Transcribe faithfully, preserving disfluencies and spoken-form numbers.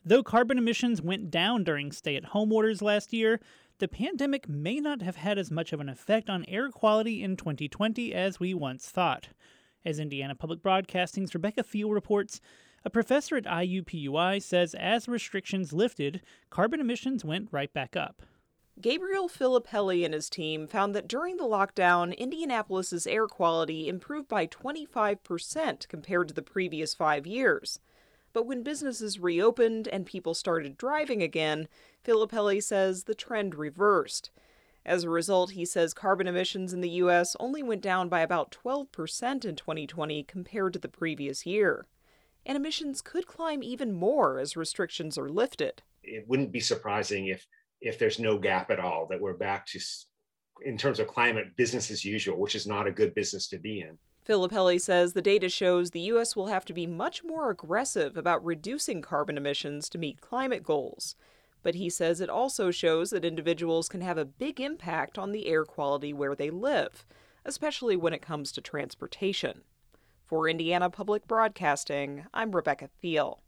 Though carbon emissions went down during stay-at-home orders last year, the pandemic may not have had as much of an effect on air quality in twenty twenty as we once thought. As Indiana Public Broadcasting's Rebecca Thiel reports, a professor at I U P U I says as restrictions lifted, carbon emissions went right back up. Gabriel Filippelli and his team found that during the lockdown, Indianapolis's air quality improved by twenty-five percent compared to the previous five years. But when businesses reopened and people started driving again, Filippelli says the trend reversed. As a result, he says carbon emissions in the U S only went down by about twelve percent in twenty twenty compared to the previous year. And emissions could climb even more as restrictions are lifted. It wouldn't be surprising if if there's no gap at all, that we're back to, in terms of climate, business as usual, which is not a good business to be in. Filippelli says the data shows the U S will have to be much more aggressive about reducing carbon emissions to meet climate goals. But he says it also shows that individuals can have a big impact on the air quality where they live, especially when it comes to transportation. For Indiana Public Broadcasting, I'm Rebecca Thiel.